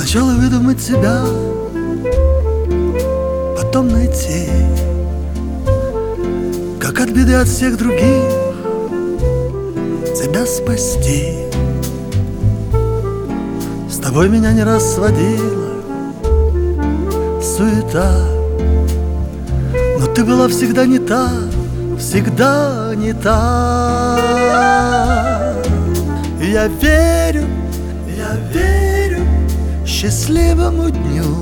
Сначала выдумать себя, потом найти, как от беды от всех других тебя спасти. С тобой меня не раз сводила суета, но ты была всегда не та, всегда не та. И я верю счастливому дню.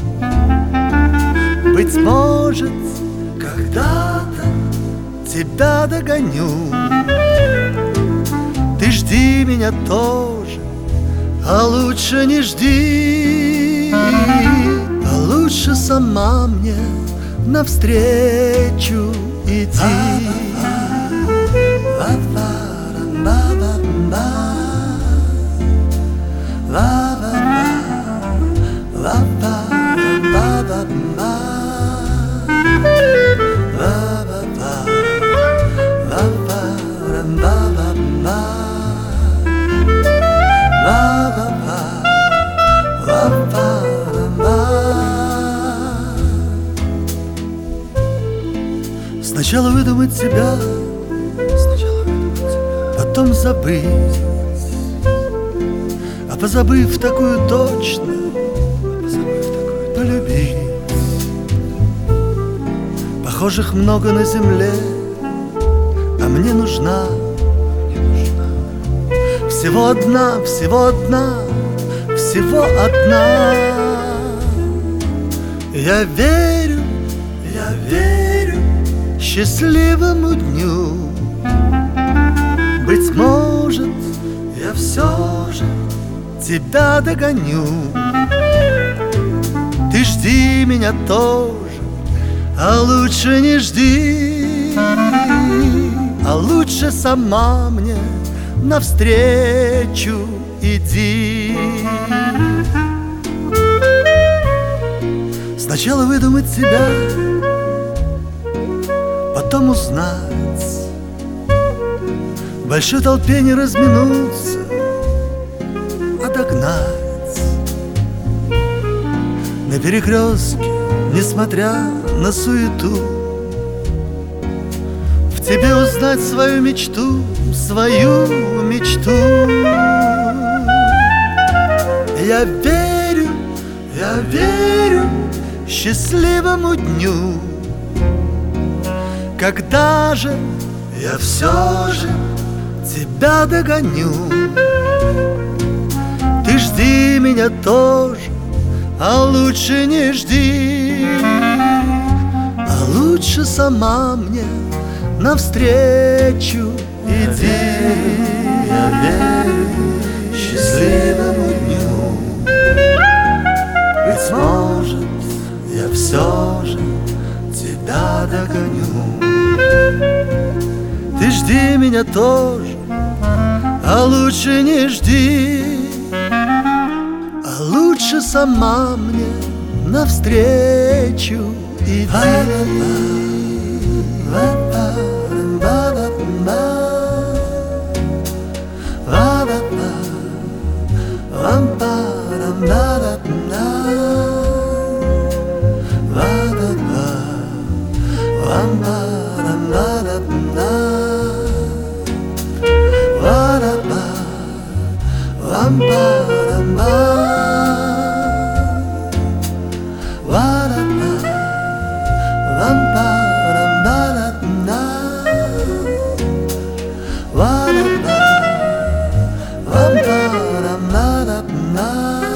Быть может, когда-то тебя догоню. Ты жди меня тоже, а лучше не жди, а лучше сама мне навстречу иди. Сначала выдумать себя, потом забыть, а позабыв такую точно, полюбить. Похожих много на земле, а мне нужна всего одна, всего одна, всего одна. Я верю счастливому дню. Быть может, я все же тебя догоню. Ты жди меня тоже, а лучше не жди, а лучше сама мне навстречу иди. Сначала выдумать себя, потом узнать, в большой толпе не разминуться, а догнать. На перекрестке, несмотря на суету, в тебе узнать свою мечту, свою мечту. Я верю счастливому дню, когда же я все же тебя догоню. Ты жди меня тоже, а лучше не жди, а лучше сама мне навстречу иди. Я верю счастливому дню. Быть может, я все же тебя догоню. Ты жди меня тоже, а лучше не жди, а лучше сама мне навстречу иди. Ram